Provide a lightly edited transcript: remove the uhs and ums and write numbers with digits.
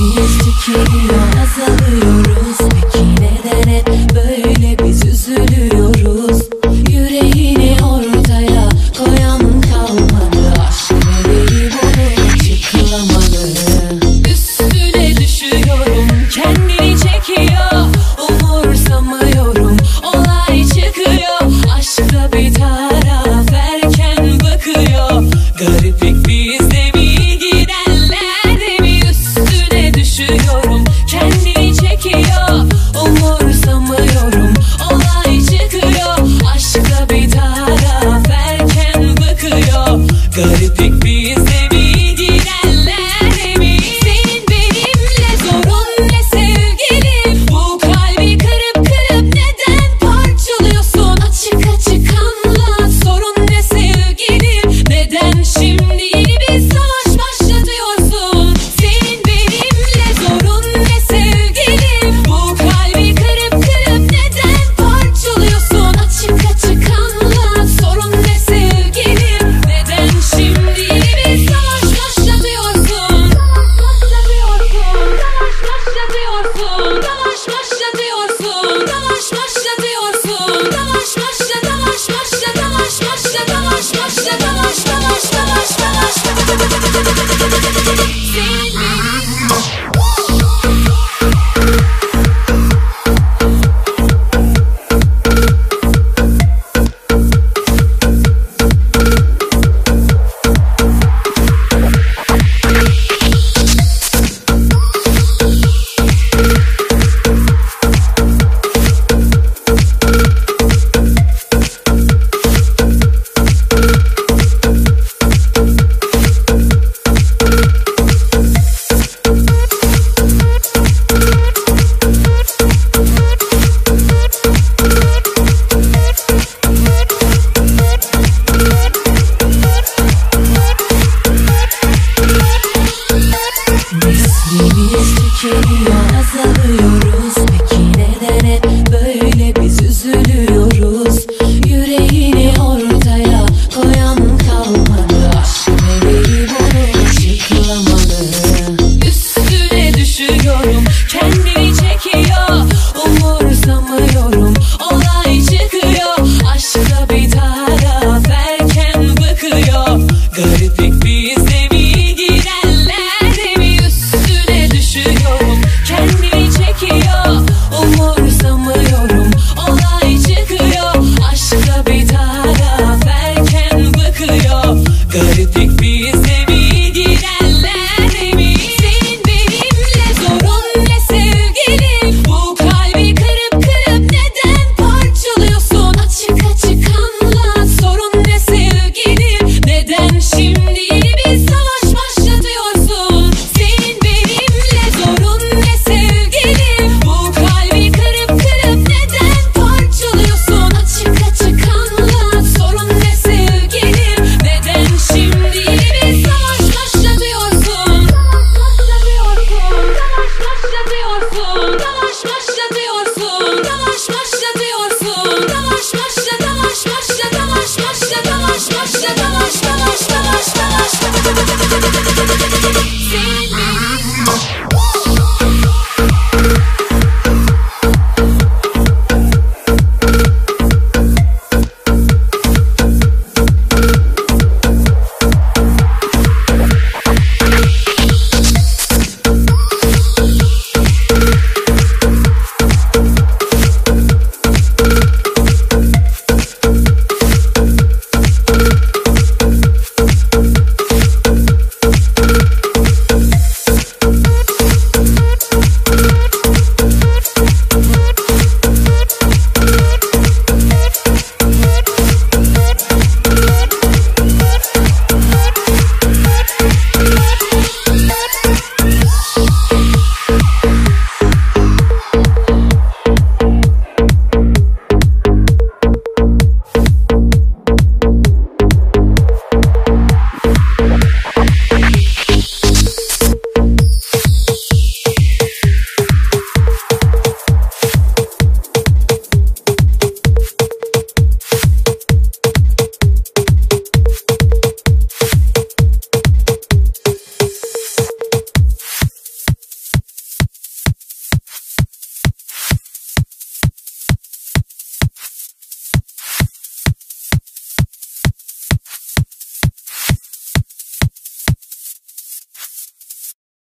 Gençliğimiz tükeniyor, azalıyoruz. Peki neden hep böyle biz üzülüyoruz? Yüreğini ortaya koyan kalmadı. Aşk meleği buraya çıkılamadı. Üstüne düşüyorum, kendini çekiyor. Umursamıyorum, olay çıkıyor. Aşkta bir taraf erken bakıyor. Gariplik bizde mi, gidenler de mi? Üstüne düşüyorum, kendini çekiyor. Umursamıyorum, olay çıkıyor. Aşkta bir taraf erken bakıyor. Gariplik bizde mi, gidenler de mi? Senin benimle zorun ne sevgilim? Bu kalbi kırıp kırıp neden parçalıyorsun? Açık açık anlat, sorun ne sevgilim? Neden şimdi yeni bir savaş başlatıyorsun? Senin benimle zorun ne sevgilim? Bu kalbi kırıp kırıp neden parçalıyorsun? Açık açık anlat, sorun ne sevgilim? Neden şimdi yeni bir savaş başlatıyorsun? Savaş başlatıyorsun, savaş başlatıyorsun, savaş başlatıyorsun, savaş başla, savaş başla, savaş başla, savaş başla, savaş, senin gençliğimiz tükeniyor, azalıyoruz.